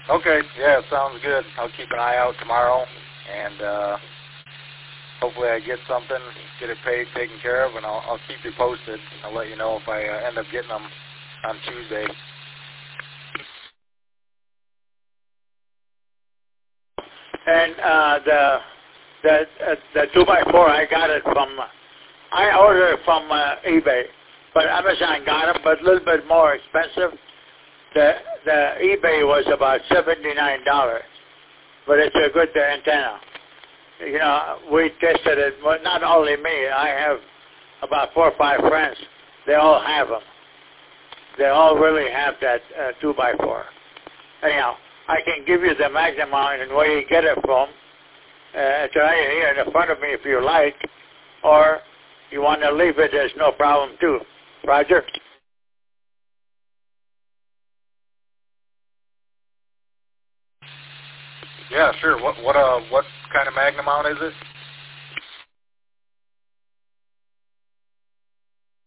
Okay, yeah, sounds good. I'll keep an eye out tomorrow, and hopefully I get something, get it paid, taken care of, and I'll keep you posted. I'll let you know if I end up getting them on Tuesday. And the 2x4, I ordered it from eBay, but Amazon got it, but a little bit more expensive. The eBay was about $79, but it's a good antenna. You know, we tested it. Well, not only me. I have about 4 or 5 friends. They all have them. They all really have that 2x4. Anyhow, I can give you the magnet mount and where you get it from. It's right here in front of me if you like, or you want to leave it, there's no problem too. Roger? Yeah, sure. What kind of magnet mount is it?